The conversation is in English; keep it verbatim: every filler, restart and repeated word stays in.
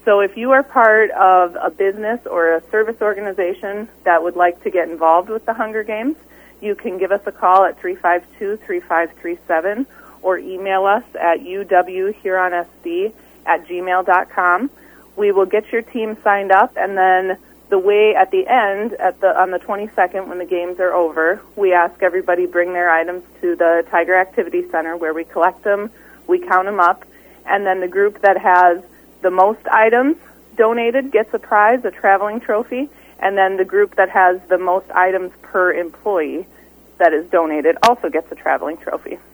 So if you are part of a business or a service organization that would like to get involved with the Hunger Games, you can give us a call at three five two, three five three seven or email us at u w huron s d at gmail dot com. We will get your team signed up, and then the way at the end, at the on the twenty-second, when the games are over, we ask everybody bring their items to the Tiger Activity Center where we collect them, we count them up, and then the group that has the most items donated gets a prize, a traveling trophy, and then the group that has the most items per employee that is donated also gets a traveling trophy.